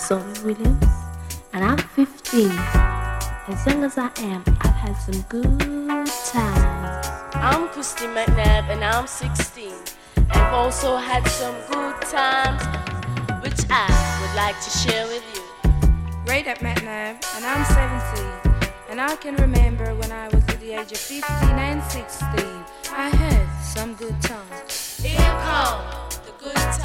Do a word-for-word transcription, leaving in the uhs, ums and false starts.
Sonny Williams, and I'm fifteen. As young as I am, I've had some good times. I'm Christy McNabb, and I'm sixteen. I've also had some good times, which I would like to share with you. Radap McNabb, and I'm seventeen. And I can remember when I was at the age of fifteen and sixteen, I had some good times. Here come the good times.